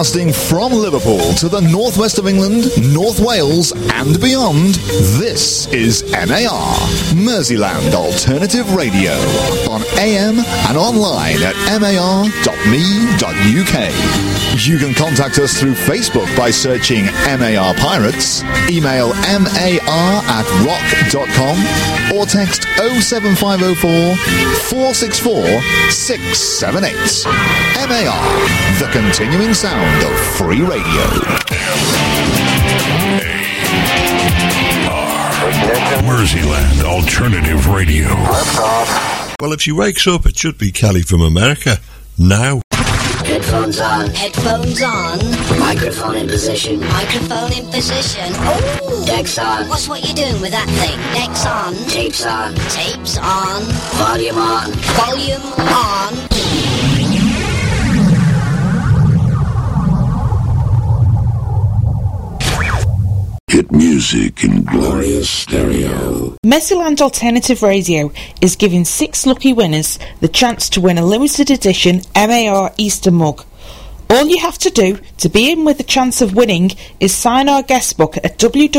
Broadcasting from Liverpool to the northwest of England, North Wales and beyond, this is MAR, Merseyland Alternative Radio, on AM and online at mar.me.uk. You can contact us through Facebook by searching MAR Pirates, email mar@rock.com, or text 07504 464 678. MAR, the continuing sound of free radio. Merseyland Alternative Radio. Well, if she wakes up, it should be Kelly from America. Now. Headphones on. Headphones on. Microphone in position. Microphone in position. Oh! Decks on. What's what you doing with that thing? Decks on. Tapes on. Tapes on. Volume on. Volume on. Hit music in glorious stereo. Merseyland Alternative Radio is giving 6 lucky winners the chance to win a limited edition MAR Easter mug. All you have to do to be in with the chance of winning is sign our guest book at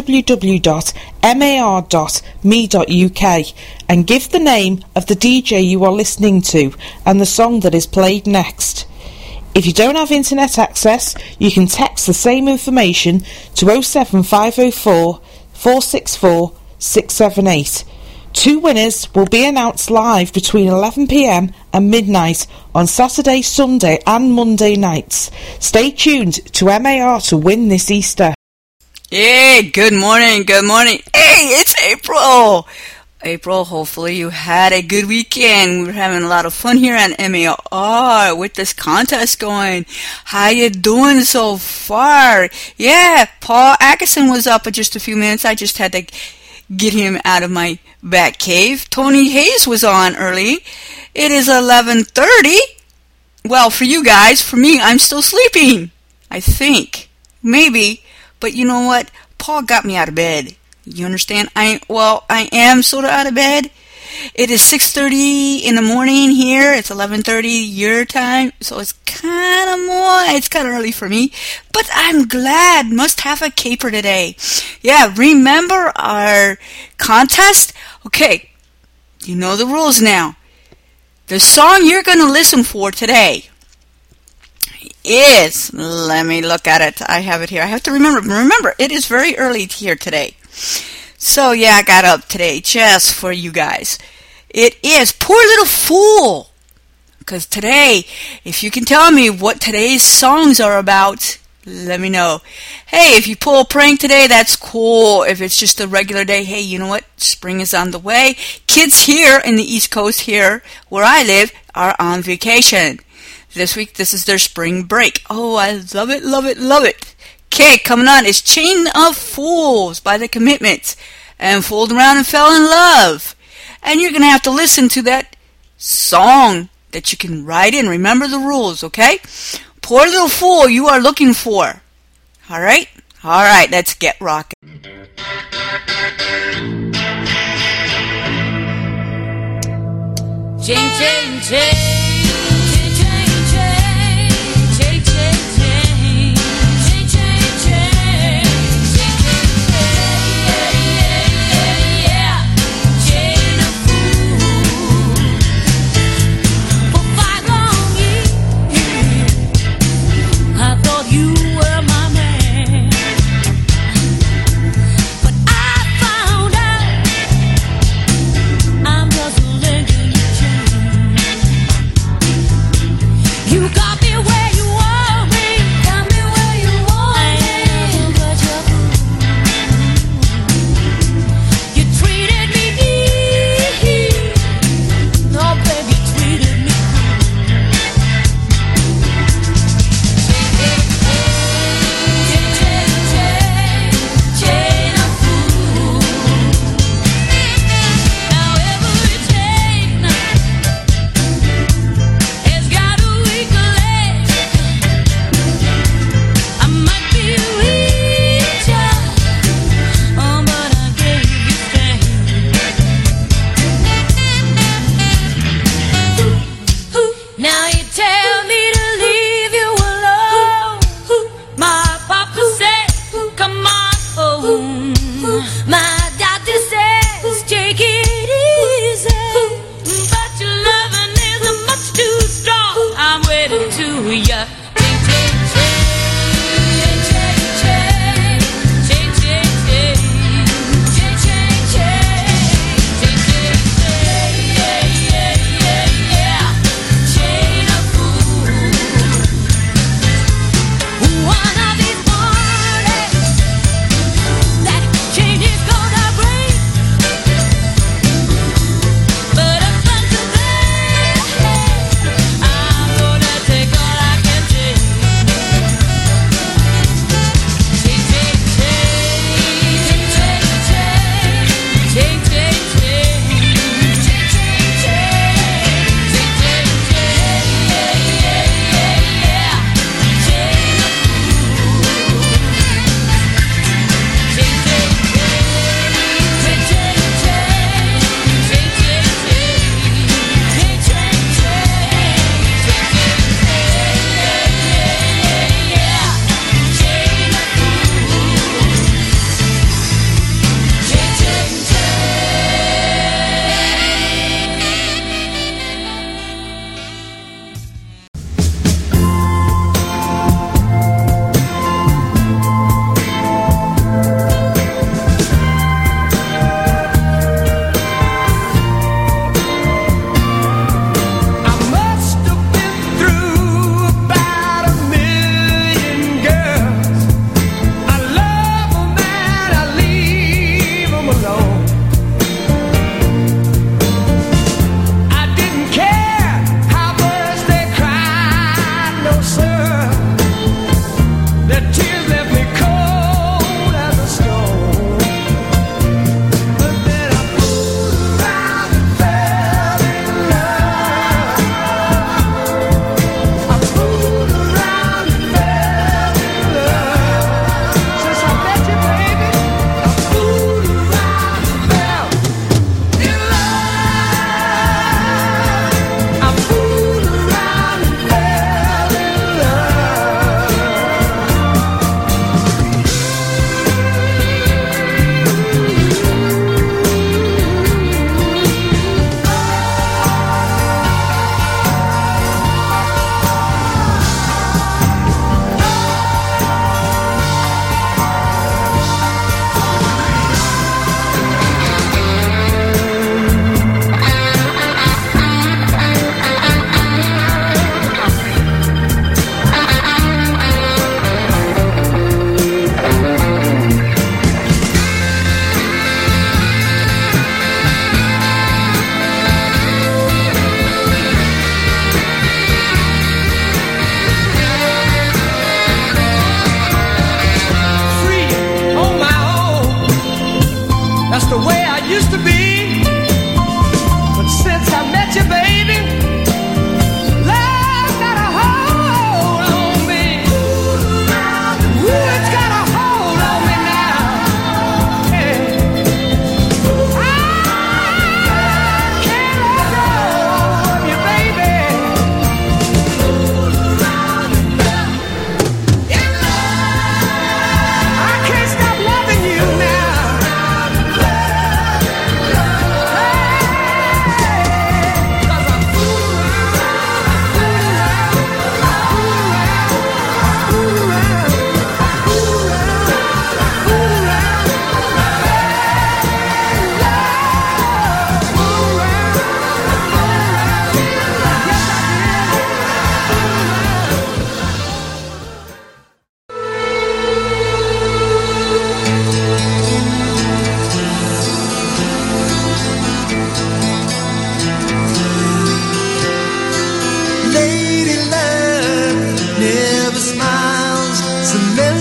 www.mar.me.uk and give the name of the DJ you are listening to and the song that is played next. If you don't have internet access, you can text the same information to 07504 464 678. 2 winners will be announced live between 11 p.m. and midnight on Saturday, Sunday and Monday nights. Stay tuned to MAR to win this Easter. Hey, good morning, good morning. Hey, it's April. April, hopefully you had a good weekend. We're having a lot of fun here on MAR with this contest going. How you doing so far? Yeah, Paul Atkinson was up for just a few minutes. I just had to get him out of my back cave. Tony Hayes was on early. It is 11:30. Well, for you guys, for me, I'm still sleeping. I think. Maybe. But you know what? Paul got me out of bed. You understand? I am sort of out of bed. It is 6:30 in the morning here. It's 11:30 your time. So it's kind of early for me. But I'm glad. Must have a caper today. Yeah, remember our contest? Okay, you know the rules now. The song you're going to listen for today is, let me look at it. I have it here. I have to remember, it is very early here today. So yeah, I got up today just for you guys. It is Poor Little Fool. Because today, if you can tell me what today's songs are about, let me know. Hey, if you pull a prank today, that's cool. If it's just a regular day, hey, you know what? Spring is on the way. Kids here in the East Coast here, where I live, are on vacation. This week, this is their spring break. Oh, I love it, love it, love it. Okay, coming on is Chain of Fools by The Commitments and Fooled Around and Fell in Love. And you're going to have to listen to that song that you can write in. Remember the rules, okay? Poor Little Fool you are looking for. All right? All right, let's get rocking. Chain, chain, chain.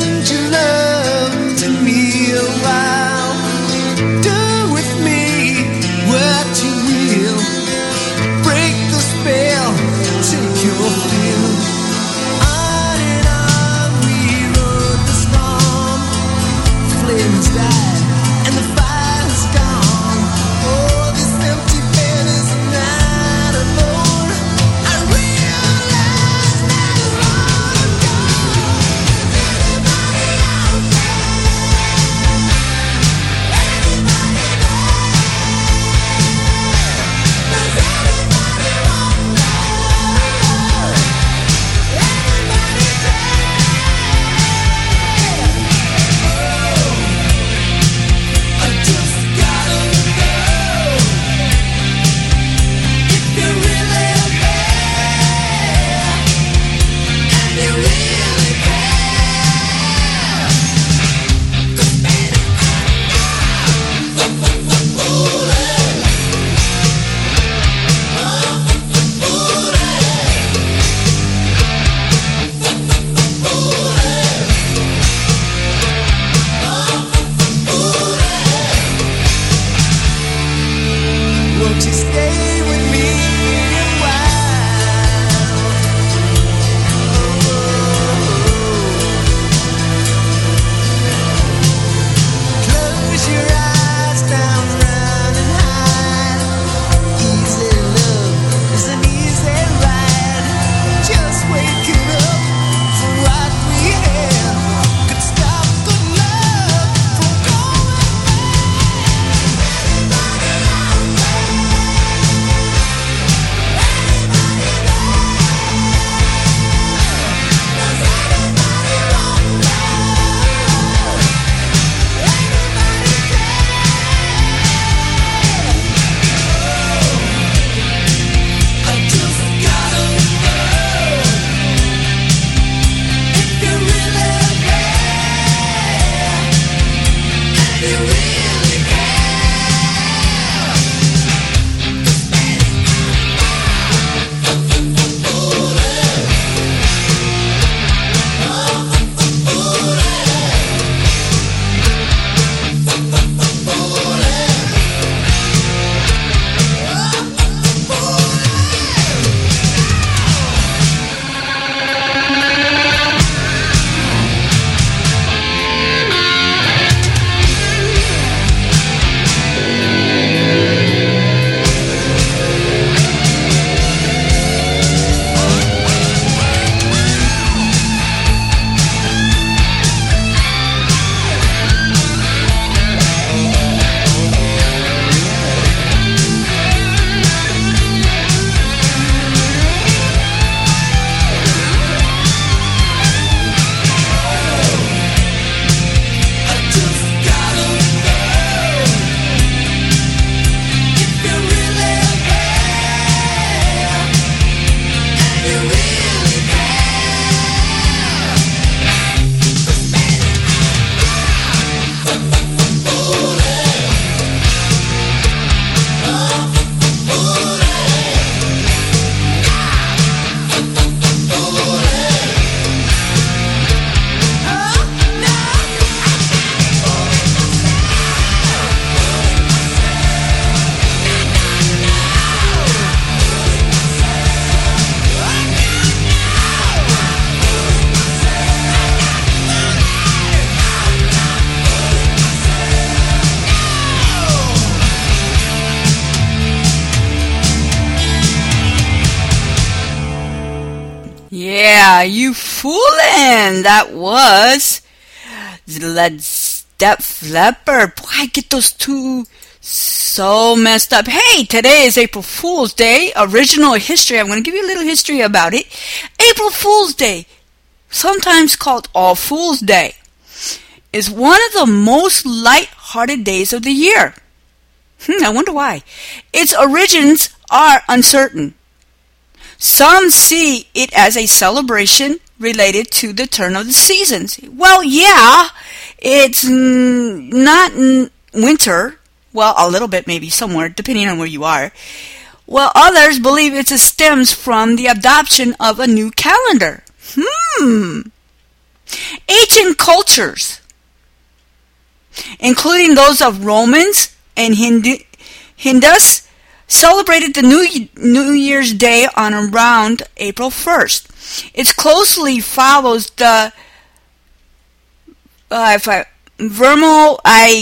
lend your love to me a while. Do with me what you will. Break the spell, take your fill. On and on we rode the storm. Flames died and the fire's gone. Oh, this empty bed is not alone. I realize that it's all gone. Everybody out there. Everybody there. Does everybody want love? Everybody there. I just gotta know if you really care, and you really care. 'Cause baby, I'm foolish. Won't you stay with me a while? Close your eyes, down, round and hide. Easy love is an easy ride. Just waking up for what we have could stop the love from going bad. Everybody out there. Everybody there. Does everybody want love? Everybody there. I just gotta know if you really care, and you really care. 'Cause baby, I'm foolish. I just gotta know if you really care, and you really care. 'Cause baby, I'm foolish. Yeah, you foolin'! That was Led Zeppelin. Boy, I get those two so messed up. Hey, today is April Fool's Day. Original history. I'm going to give you a little history about it. April Fool's Day, sometimes called All Fool's Day, is one of the most light-hearted days of the year. I wonder why. Its origins are uncertain. Some see it as a celebration related to the turn of the seasons. Well, yeah, it's not winter. Well, a little bit maybe somewhere, depending on where you are. Well, others believe it stems from the adoption of a new calendar. Ancient cultures, including those of Romans and Hindus, celebrated the New Year's Day on around April 1st. It closely follows the vernal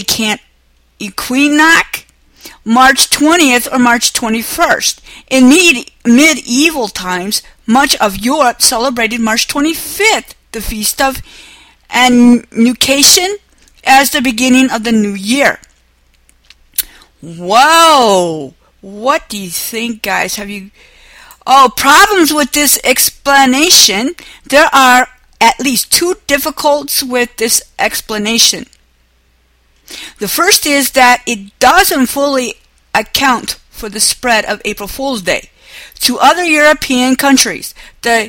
equinox, March 20th or March 21st. In medieval times, much of Europe celebrated March 25th, the feast of Annunciation, as the beginning of the new year. Whoa! What do you think, guys? Problems with this explanation? There are at least two difficulties with this explanation. The first is that it doesn't fully account for the spread of April Fool's Day to other European countries. The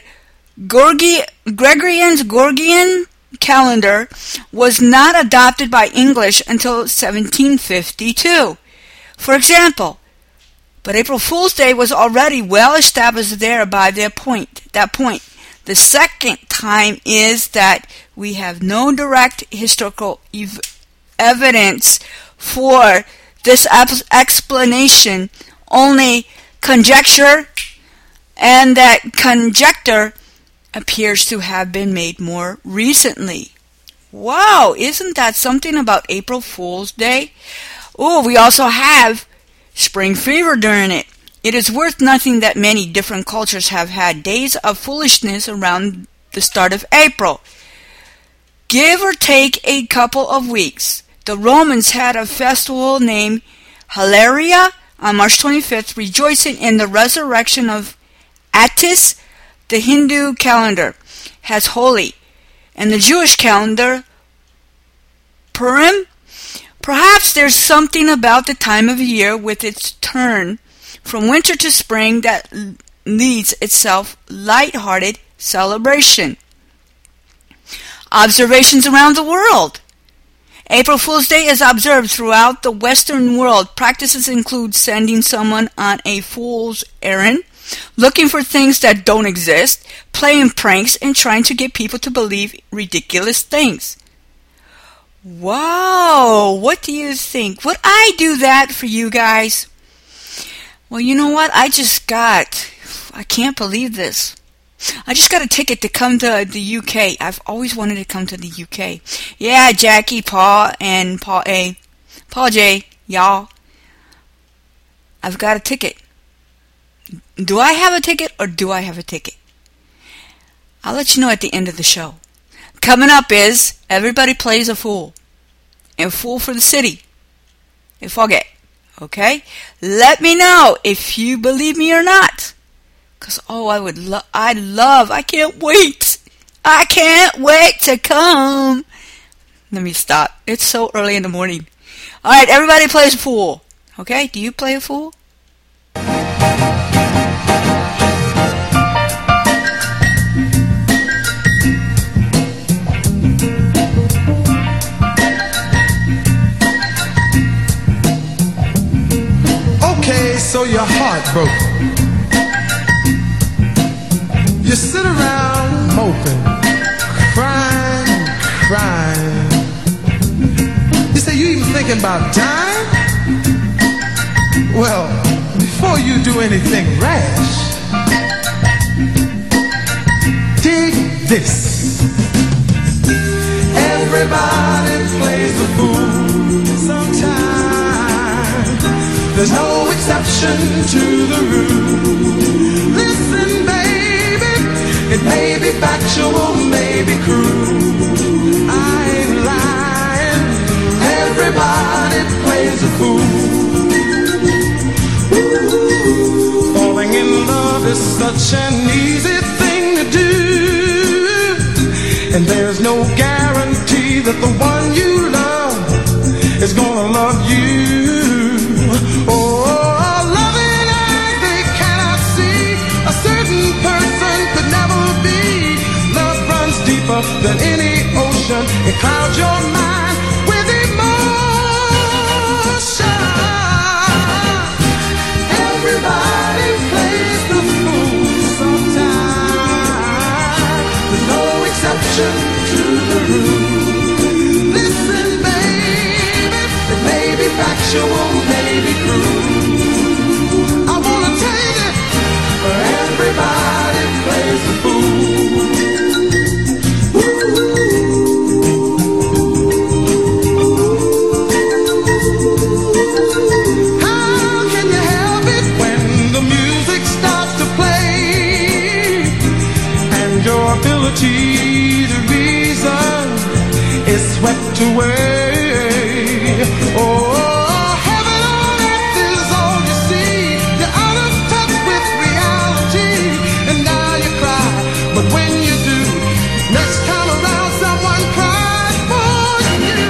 Gregorian calendar was not adopted by English until 1752. For example, but April Fool's Day was already well established there by that point. The second time is that we have no direct historical evidence for this explanation, only conjecture, and that conjecture appears to have been made more recently. Wow, isn't that something about April Fool's Day? Oh, we also have spring fever during it. It is worth noting that many different cultures have had days of foolishness around the start of April, give or take a couple of weeks. The Romans had a festival named Hilaria on March 25th, rejoicing in the resurrection of Attis. The Hindu calendar has Holi, and the Jewish calendar, Purim. Perhaps there's something about the time of year with its turn from winter to spring that leads itself light-hearted celebration. Observations around the world. April Fool's Day is observed throughout the Western world. Practices include sending someone on a fool's errand, looking for things that don't exist, playing pranks, and trying to get people to believe ridiculous things. Wow, what do you think? Would I do that for you guys? Well, you know what? I can't believe this. I just got a ticket to come to the UK. I've always wanted to come to the UK. Yeah, Jackie, Paul, and Paul J, y'all. I've got a ticket. Do I have a ticket or do I have a ticket? I'll let you know at the end of the show. Coming up is Everybody Plays a Fool. And Fool for the City. And forget. Okay? Let me know if you believe me or not. Because, I can't wait. I can't wait to come. Let me stop. It's so early in the morning. Alright, everybody plays a fool. Okay? Do you play a fool? Okay, so your heart broke. You sit around moping, crying. You say you even thinking about dying? Well, before you do anything rash, dig this. Everybody plays the fool sometimes. There's no exception to the rule. Listen, baby, it may be factual, may be cruel. I ain't lying. Everybody plays a fool. Ooh, falling in love is such an easy thing to do, and there's no guarantee that the one you love is gonna love you. Oh, loving eyes, they cannot see. A certain person could never be. Love runs deeper than any ocean. It clouds your mind with emotion. Everybody plays the fool sometimes. There's no exception to away. Oh, heaven on earth is all you see. You're out of touch with reality, and now you cry. But when you do, next time around, someone cries for you.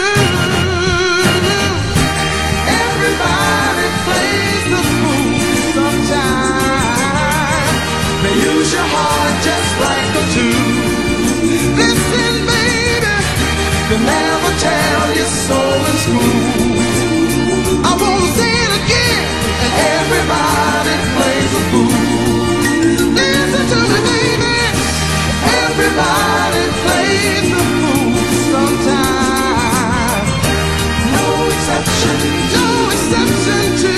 Everybody plays the fool sometimes. They use your heart just like a tool. Listen, baby, they never tell you so in school. I won't say it again, and everybody plays a fool. Listen to me, baby, everybody plays the fool sometimes. No exception to the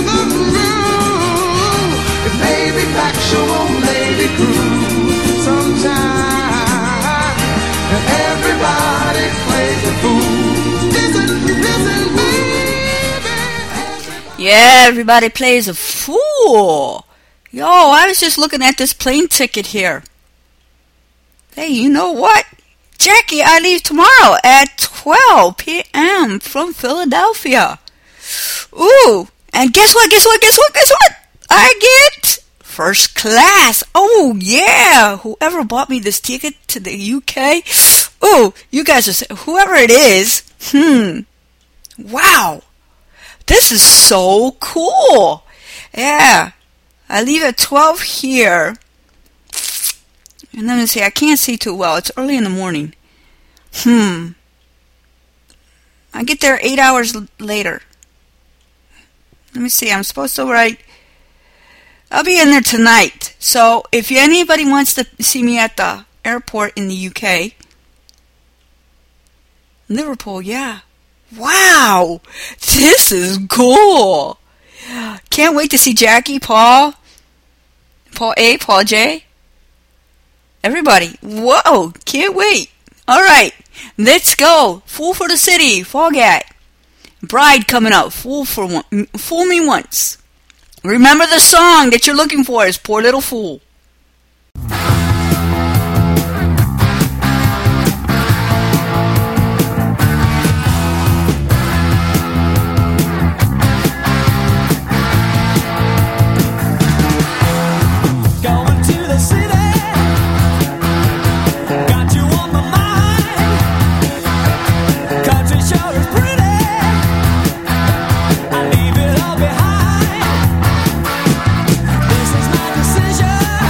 rule. It may be factual, may be cruel sometimes, and everybody plays a fool. Listen, baby. Yeah, everybody plays a fool. Yo, I was just looking at this plane ticket here. Hey, you know what? Jackie, I leave tomorrow at 12 p.m. from Philadelphia. Ooh, and guess what? I get first class. Oh, yeah. Whoever bought me this ticket to the UK. Oh, you guys are saying, whoever it is. Wow. This is so cool. Yeah. I leave at 12 here. And let me see, I can't see too well. It's early in the morning. I get there 8 hours later. Let me see, I'm supposed to write. I'll be in there tonight. So if anybody wants to see me at the airport in the UK, Liverpool, yeah. Wow, this is cool. Can't wait to see Jackie, Paul A, Paul J. Everybody, whoa, can't wait. All right, let's go. Fool for the City, Foghat. Bride coming up, Fool Me Once. Remember the song that you're looking for is Poor Little Fool. Going to the city, got you on my mind. Country sure is pretty, I leave it all behind. This is my decision.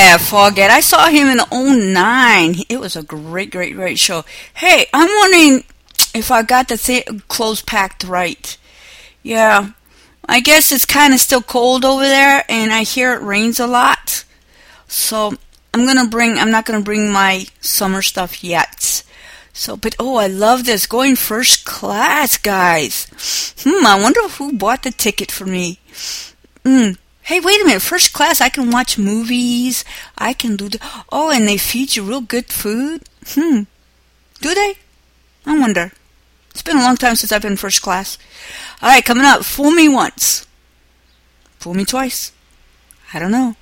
Yeah, Foghat. I saw him in 2009. It was a great show. Hey, I'm wondering if I got the clothes packed right. Yeah, I guess it's kind of still cold over there, and I hear it rains a lot. So I'm not gonna bring my summer stuff yet. So, but I love this. Going first class, guys. I wonder who bought the ticket for me. Hey, wait a minute. First class, I can watch movies. I can do and they feed you real good food. Do they? I wonder. It's been a long time since I've been first class. All right, coming up. Fool me once. Fool me twice. I don't know.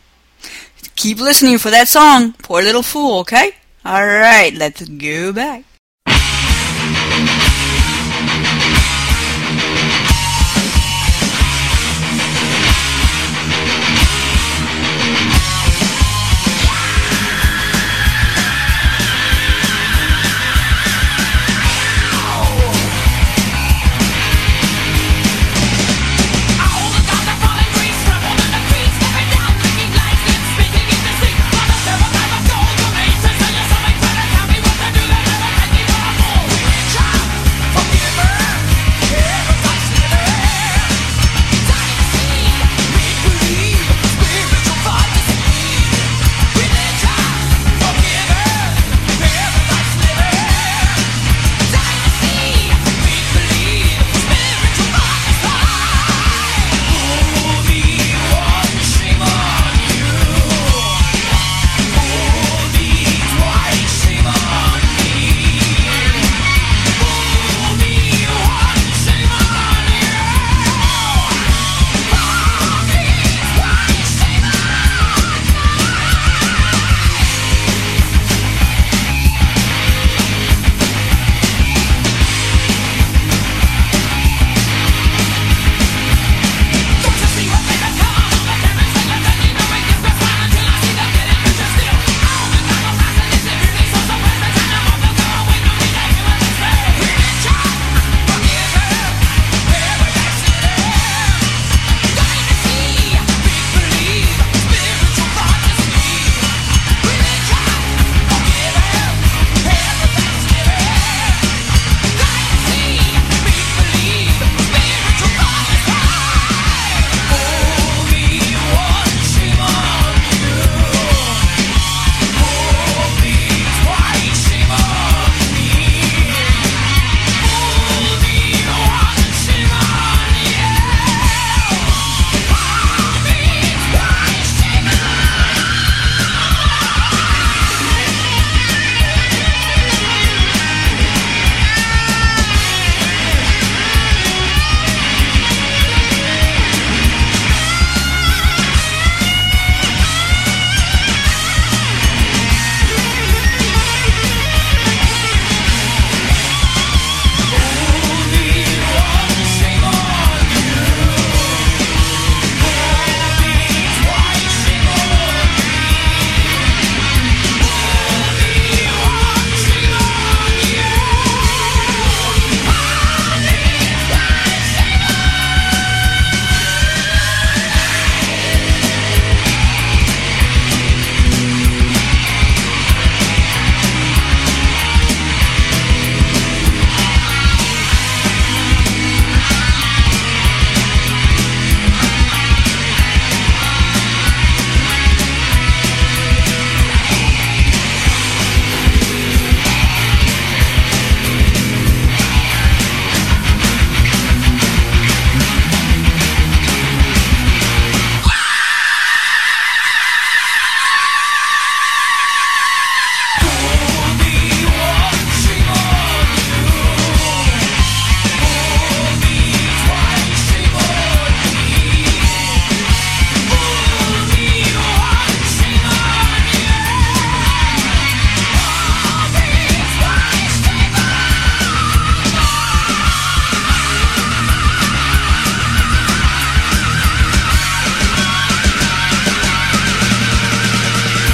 Keep listening for that song. Poor Little Fool, okay? All right, let's go back.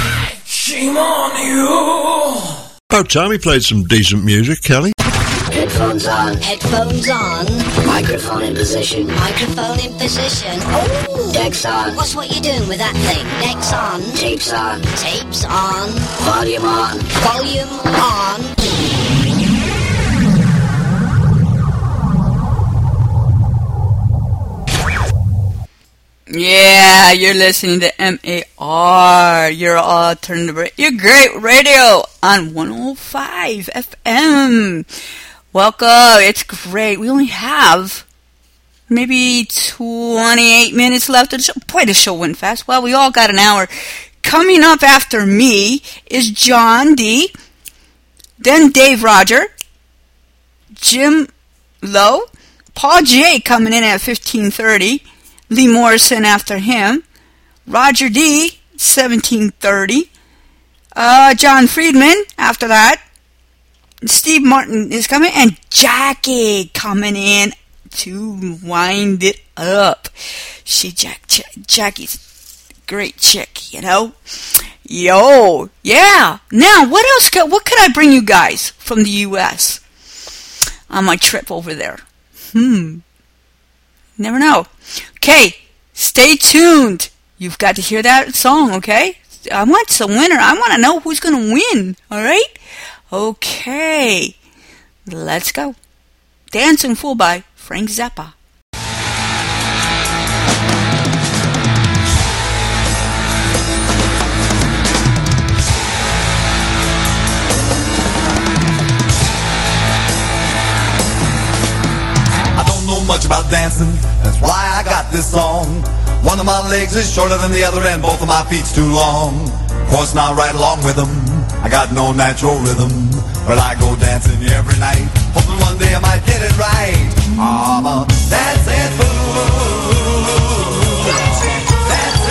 About time he played some decent music, Kelly. Headphones Headphones on. Headphones on. Microphone in position. Microphone in position. Oh! Decks on. What's what you doing with that thing? Decks on. Tapes on. Tapes on. Volume on. Volume on. Yeah, you're listening to MAR, your alternative, your great radio on 105 FM. Welcome, it's great. We only have maybe 28 minutes left of the show. Boy, the show went fast. Well, we all got an hour. Coming up after me is John D., then Dave Roger, Jim Lowe, Paul J. coming in at 15:30. Lee Morrison after him, Roger D, 17:30, John Friedman after that, Steve Martin is coming, and Jackie coming in to wind it up. Jackie's a great chick, you know? Yo, yeah. Now, what else? What could I bring you guys from the U.S. on my trip over there? Never know. Okay, stay tuned. You've got to hear that song, okay? I want some winner. I want to know who's going to win, all right? Okay, let's go. Dancing Fool by Frank Zappa. Much about dancing, that's why I got this song. One of my legs is shorter than the other and both of my feet's too long. Of course not right along with them, I got no natural rhythm, but I go dancing every night, hoping one day I might get it right. I'm a dancing fool, dancing fool,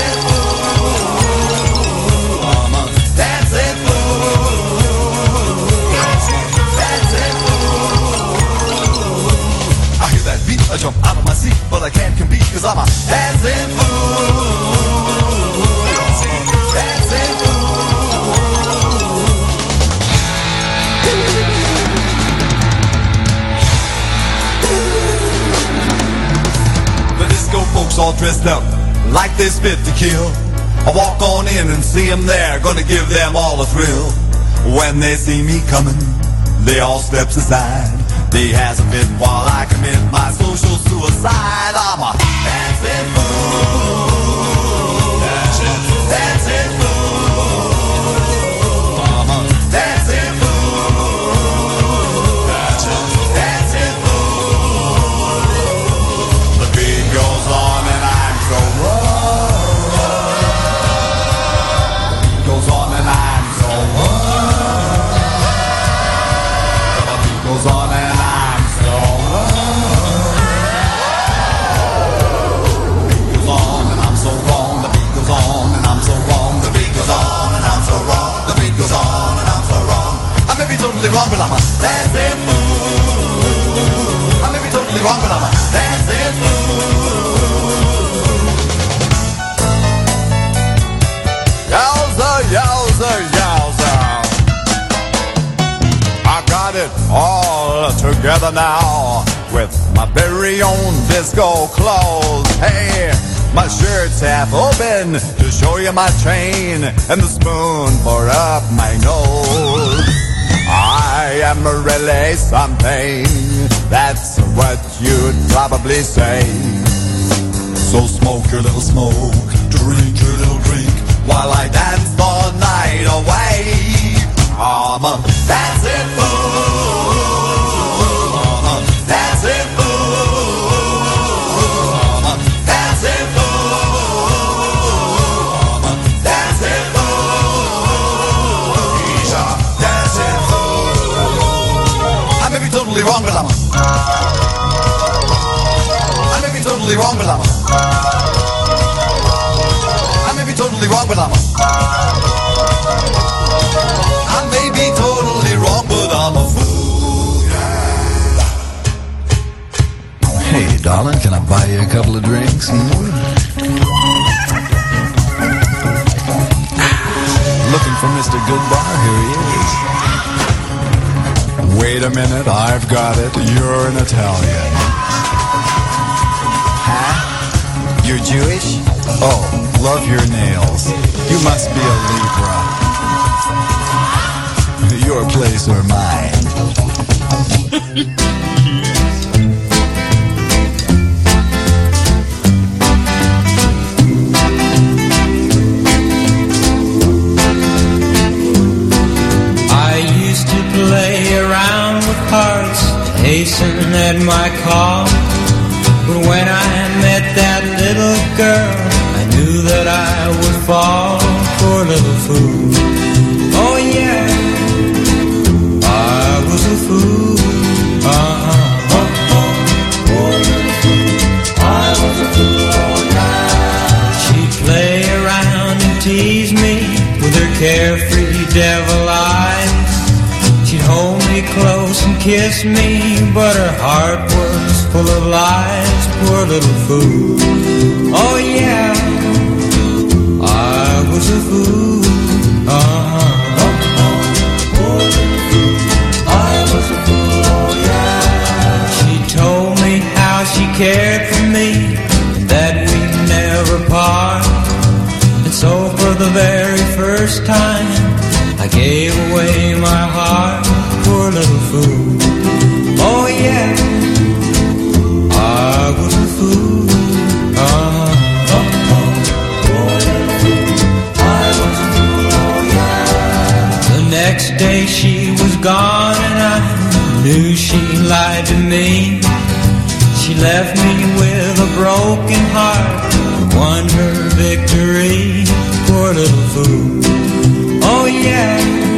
I'm a dancing fool, dancing fool. I hear that beat, I jump out of my seat, but I can't compete cause I'm a dancing fool, dancing fool. The disco folks all dressed up like they spit to kill. I walk on in and see them there, gonna give them all a thrill. When they see me coming, they all steps aside. They has a fit while I commit my social suicide. I'm a dancing fool, dancing fool. I'm a dancing fool, dancing fool. The beat goes on and I'm so wrong. The beat goes on and I'm so wrong. The beat goes on and totally wrong, but I'm a dancing fool. I may be totally wrong, but I'm a dancing fool. Yowza, yowza, yowza. I got it all together now with my very own disco clothes. Hey, my shirt's half open to show you my chain and the spoon for up my nose. I am really something, that's what you'd probably say. So smoke your little smoke, drink your little drink, while I dance the night away. I'm a dancing fool, I'm a dancing fool, I'm a dancing fool, I'm a dancing fool. He's a dancing fool. I may be totally wrong, but I'm a. I may be totally wrong, but I'm a. I may be totally wrong, but I'm a. I may be totally wrong, but I'm a fool. Yeah. Hey, darling, can I buy you a couple of drinks? Looking for Mr. Goodbar? Here he is. Wait a minute, I've got it. You're an Italian. Huh? You're Jewish? Oh, love your nails. You must be a Libra. Your place or mine. Play around with hearts, hasten at my call. But when I met that little girl, I knew that I would fall. Poor little fool. Oh yeah, I was a fool. Poor little fool. I was a fool. Oh yeah. She'd play around and tease me with her carefree devil eyes. She'd hold me close and kiss me, but her heart was full of lies. Poor little fool. Oh yeah, I was a fool. Poor little fool. I was a fool. Oh yeah. She told me how she cared for me and that we'd never part. And so for the very first time I gave away my heart. Poor little fool. Oh yeah, I was a fool. Poor little fool. I was a fool. Oh yeah. The next day she was gone and I knew she lied to me. She left me with a broken heart and won her victory. Poor little fool. Oh yeah,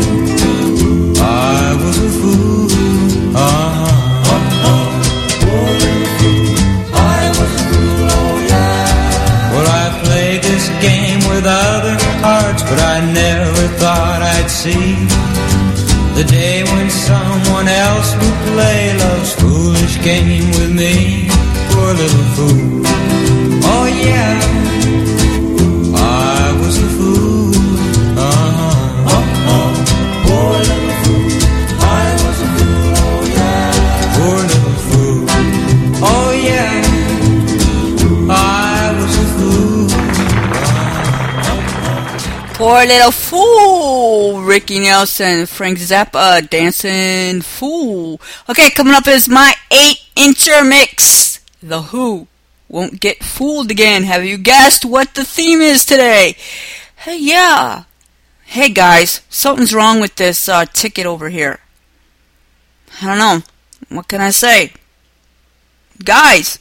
I was a fool. Poor little fool. I was a fool. Oh yeah. Well, I played this game with other hearts, but I never thought I'd see the day when someone else would play love's foolish game with me. Poor little fool. Oh yeah, I was a fool. Poor little fool, I was a fool, oh yeah. Poor little fool, oh yeah, I was a fool. Poor little fool. Ricky Nelson, Frank Zappa, Dancing Fool. Okay, coming up is my 8-incher mix. The Who, Won't Get Fooled Again. Have you guessed what the theme is today? Hey, yeah. Hey guys, something's wrong with this ticket over here. I don't know. What can I say? Guys,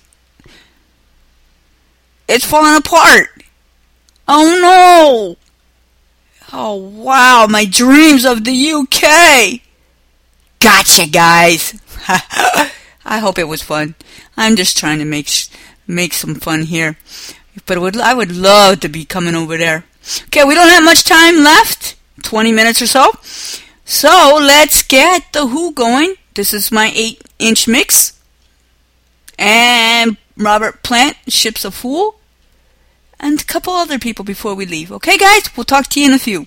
it's falling apart. Oh no. Oh wow, my dreams of the UK. Gotcha, guys. I hope it was fun. I'm just trying to make some fun here. But I would love to be coming over there. Okay, we don't have much time left. 20 minutes or so. So, let's get the Who going. This is my 8-inch mix. And Robert Plant, Ship's a Fool. And a couple other people before we leave. Okay, guys? We'll talk to you in a few.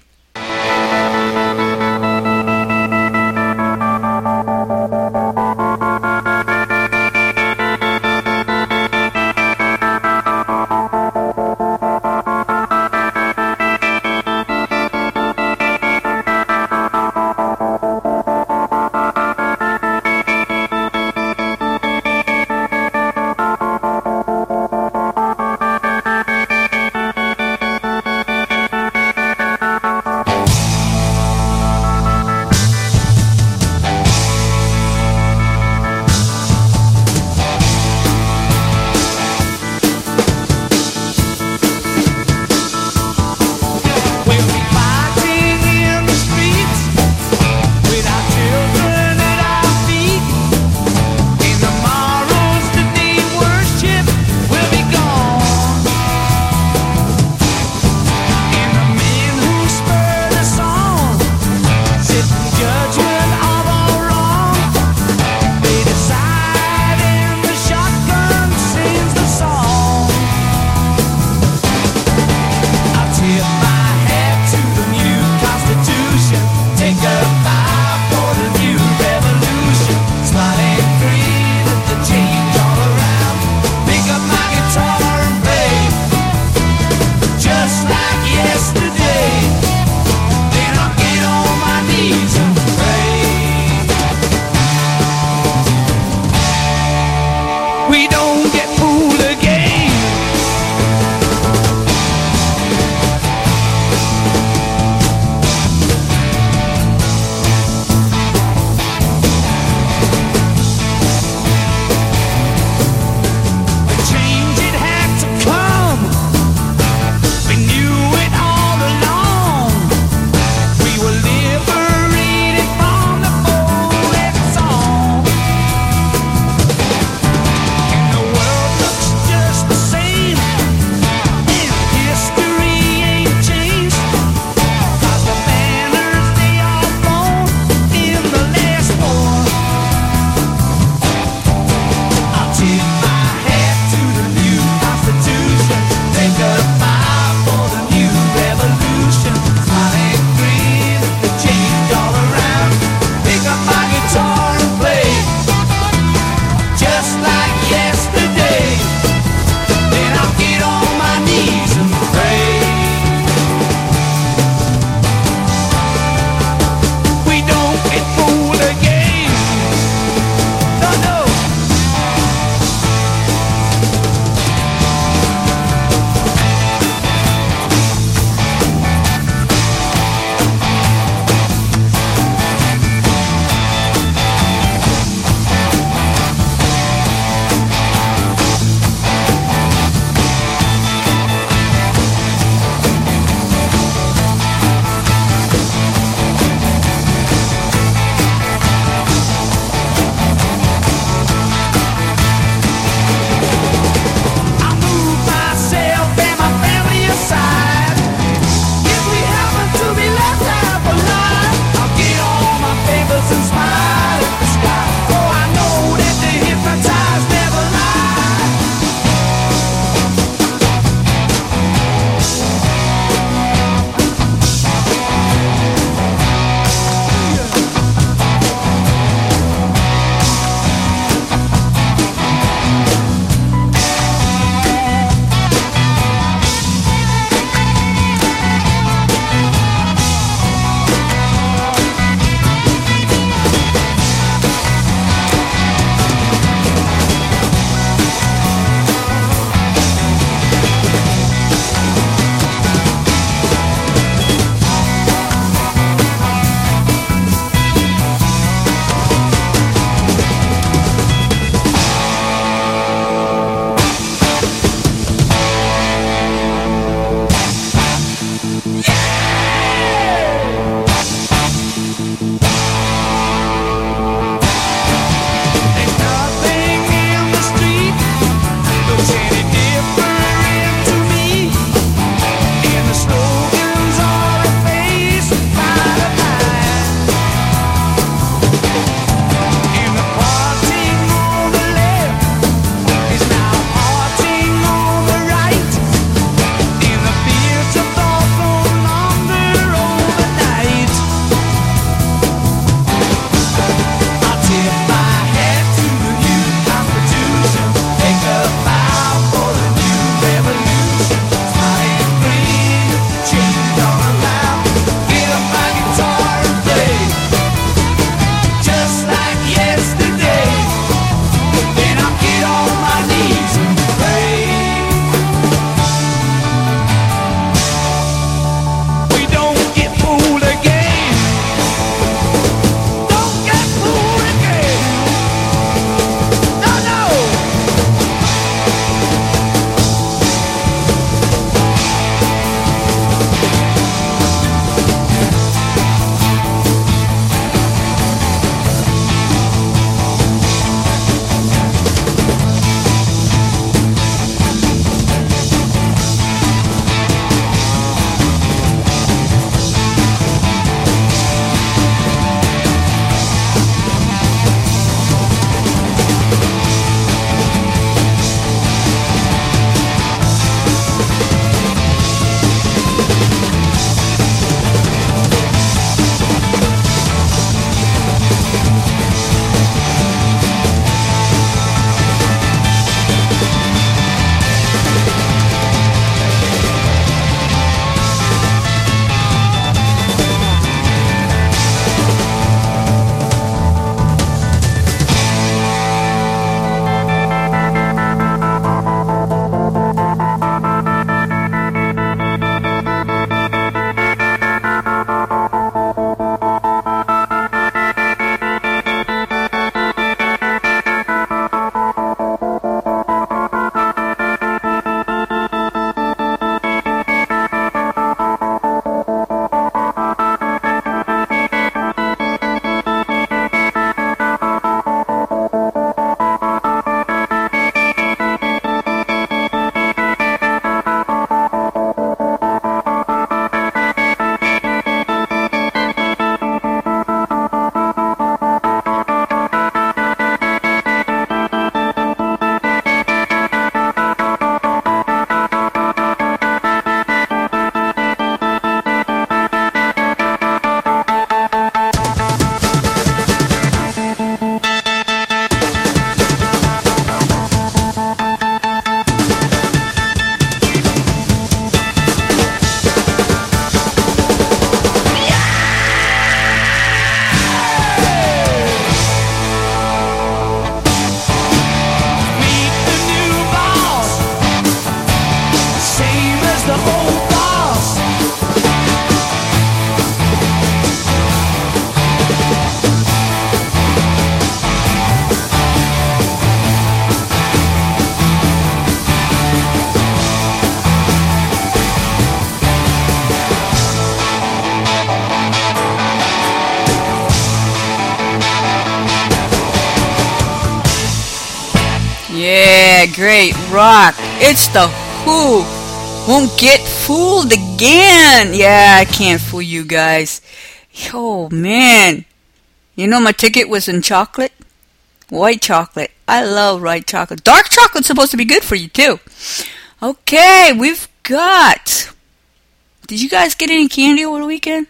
that great rock. It's the Who. Won't get fooled again. Yeah, I can't fool you guys. Oh, man. You know my ticket was in chocolate? White chocolate. I love white chocolate. Dark chocolate's supposed to be good for you, too. Okay, we've got... Did you guys get any candy over the weekend?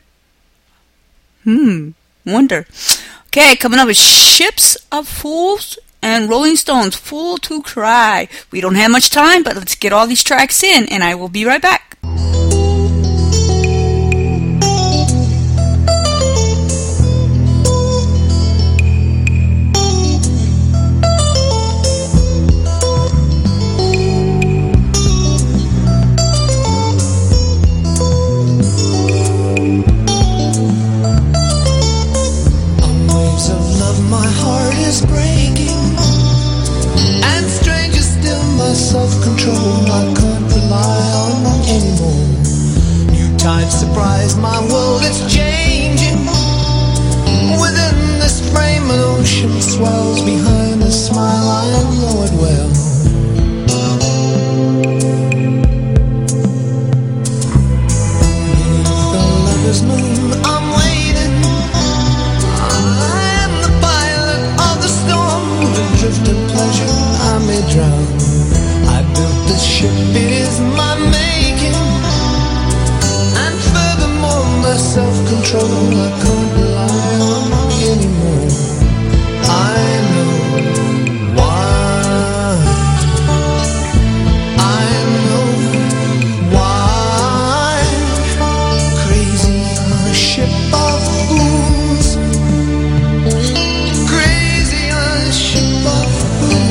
Wonder. Okay, coming up is Ships of Fools and Rolling Stones, Fool to Cry. We don't have much time, but let's get all these tracks in, and I will be right back. Self-control I can't rely on anymore. New tides surprise my world, it's changing. Within this frame an ocean swells. Behind a smile I know it well. Beneath the lover's moon I'm waiting. I am the pilot of the storm. The drift of pleasure I may drown. This ship, it is my making. And furthermore, my self-control I can't rely on anymore. I know why. I know why. Crazy on a ship of fools. Crazy on a ship of fools.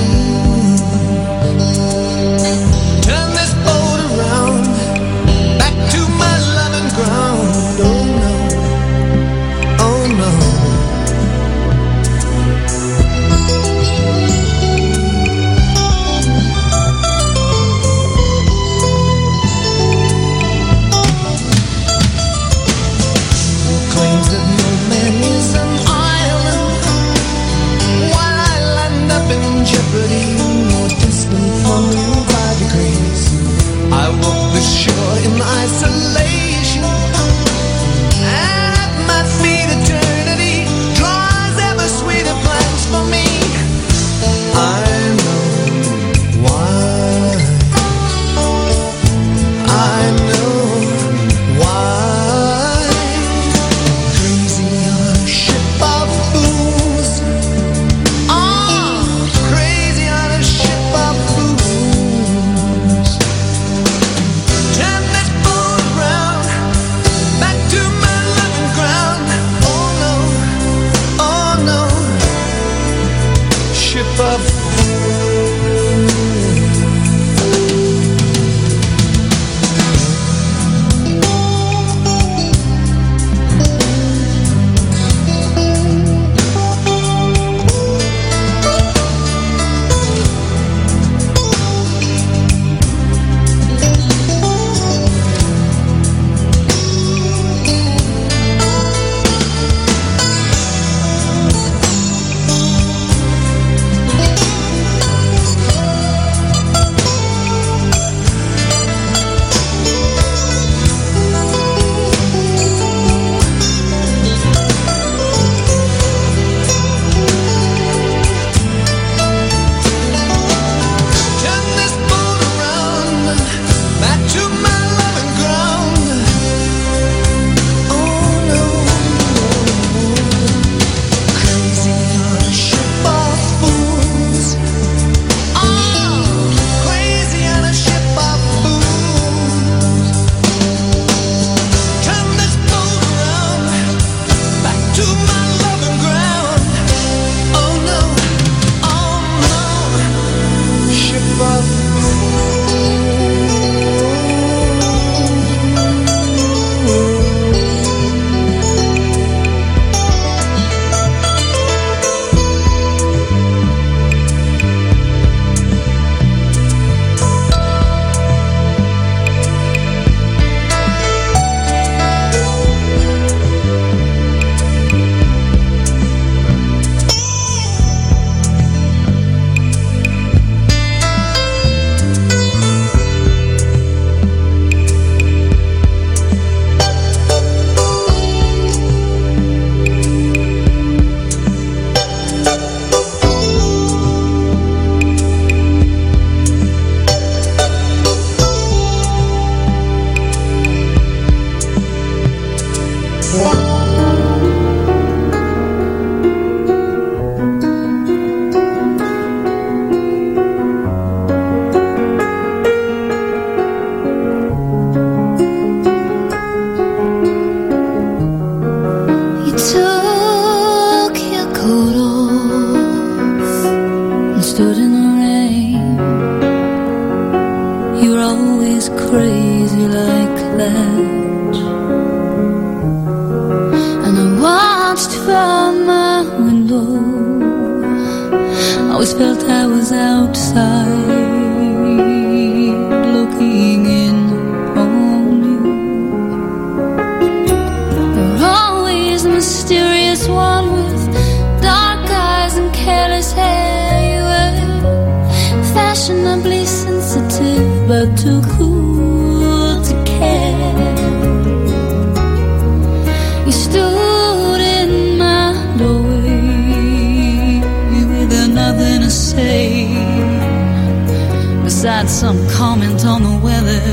always crazy like that. And I watched from my window, always felt I was outside looking in on you. You're always the mysterious one with dark eyes and careless hair. You were fashionably sensitive but too cool to care. You stood in my doorway with nothing to say besides some comment on the weather.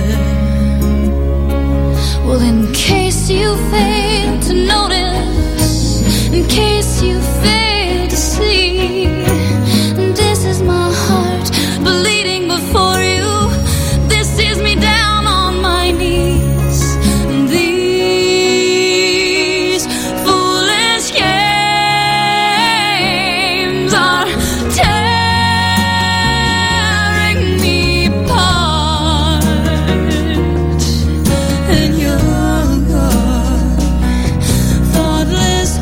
Well, in case you fail to notice, in case you fail to see, this is my heart bleeding before you. This is me down on my knees. These foolish games are tearing me apart, and your thoughtless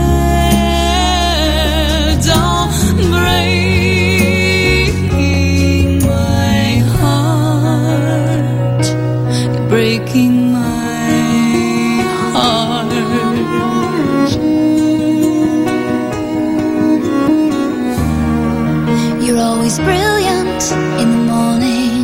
words are breaking my heart. You're breaking my heart. You're always brilliant in the morning,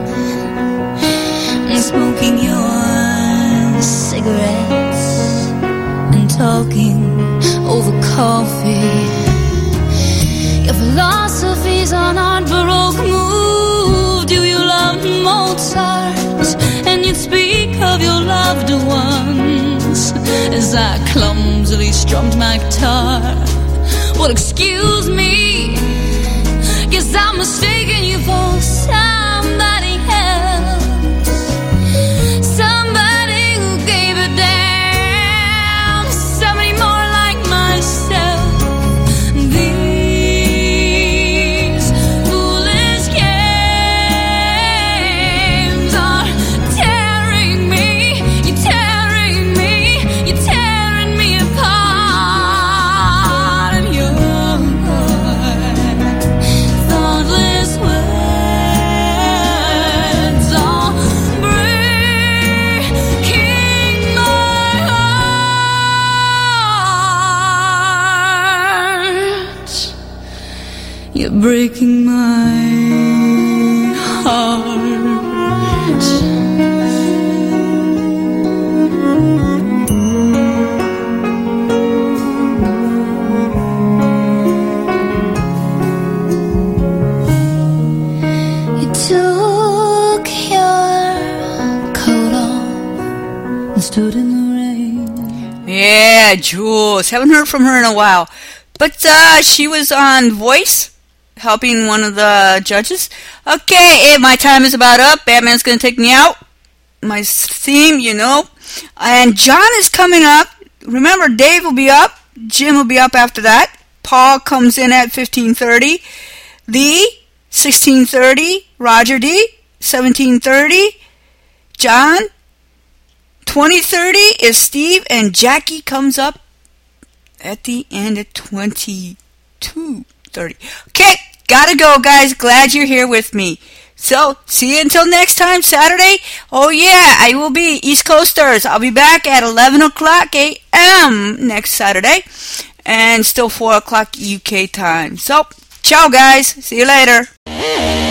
and smoking your cigarettes and talking over coffee. Your philosophies on art baroque move. Do you love Mozart? And you'd speak of your loved ones as I clumsily strummed my guitar. Well, excuse me, guess I'm mistaken you for somebody else, somebody who gave a damn, somebody more like myself. These foolish games are tearing me, you're tearing me, you're tearing me apart. And your thoughtless words are breaking my heart. You're breaking my heart. You took your coat off and stood in the rain. Yeah, Jules. Haven't heard from her in a while. But she was on Voice, helping one of the judges. Okay, my time is about up. Batman's going to take me out. My theme, you know. And John is coming up. Remember, Dave will be up. Jim will be up after that. Paul comes in at 15:30. Lee, 16:30. Roger D, 17:30. John, 20:30 is Steve. And Jackie comes up at the end at 22:30. Okay, gotta go, guys. Glad you're here with me. So, see you until next time, Saturday. Oh, yeah, I will be East Coasters. I'll be back at 11 o'clock a.m. next Saturday. And still 4 o'clock UK time. So, ciao, guys. See you later.